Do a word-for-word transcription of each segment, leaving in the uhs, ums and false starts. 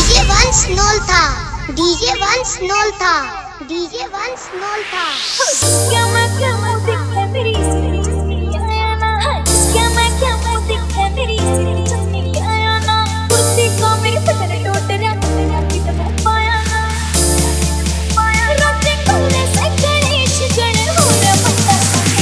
DJ वंस नोल था डीजे वंस नोल था डीजे वंस नोल था। क्या मैं क्या मुँह दिखे मेरी सिटी आया ना, क्या मैं क्या मुँह दिखे मेरी सिटी आया ना, कुर्सी को मेरी पकड़ टूट रहा मेरा किट में पाया ना, रोते खुले से गणेश गण हो रहा बंदा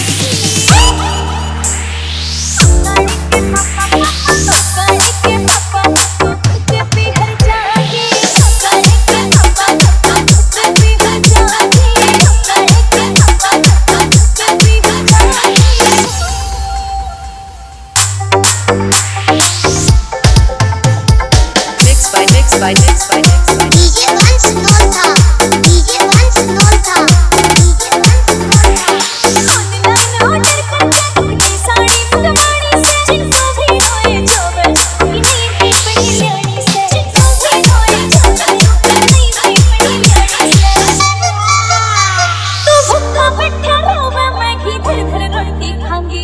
गाड़ी के पापा पापा गाड़ी के पापा के भी हर जागे, गाड़ी के पापा के भी हर जागे, गाड़ी के पापा के भी हर जागे। Mixed by mixed by mixed by mixed by DJ वंस नोल था डीजे वंस नोल था डीजे वंस नोल था। ऑनलाइन ऑर्डर करके अपनी साड़ी मंगवानी से, जिनको भी रोए जोबे इन्हीं की बड़ी लेनी से, जिनको भी रोए जोबे इन्हीं की बड़ी लेनी से। तू भूखा बैठा रोवे मैं घी धर धर रोटी खाऊंगी,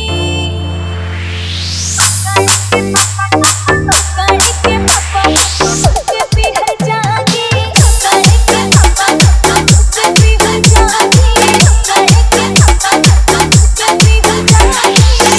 गाड़ी के पापा के भी हर जागे, गाड़ी के पापा के भी हर जागे, गाड़ी के पापा के भी हर जागे।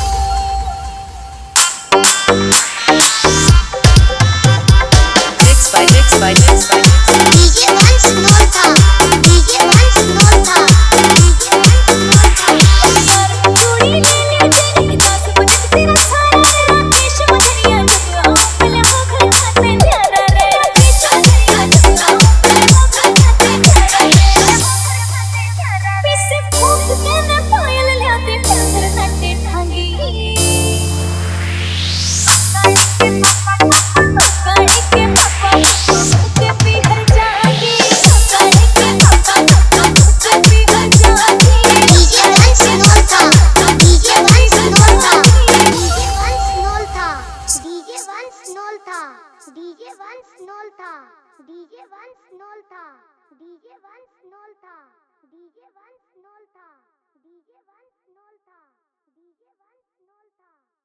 mixed by mixed by mixed by mixed by DJ वंस नोल था डीजे वंस नोल था डीजे वंस नोल था। यार चूड़ी ले ले तेरी दास बजट तेरा सारा मेरा देश मदरिया जग आंपल हो घर खाते प्यारा रे, देश मदरिया जग आंपल हो घर खाते प्यारा रे, पीसे फूक के न पायल लियाते प्यार नटे ठांगी, गाड़ी के पापा के भी हर जागे, गाड़ी के पापा के भी हर जागे। डीजे वंस नोल था डीजे वंस नोल था डीजे वंस नोल था डीजे वंस नोल था डीजे वंस नोल था डीजे वंस नोल था डीजे वंस नोल था डीजे वंस नोल था डीजे वंस नोल था डीजे वंस नोल था।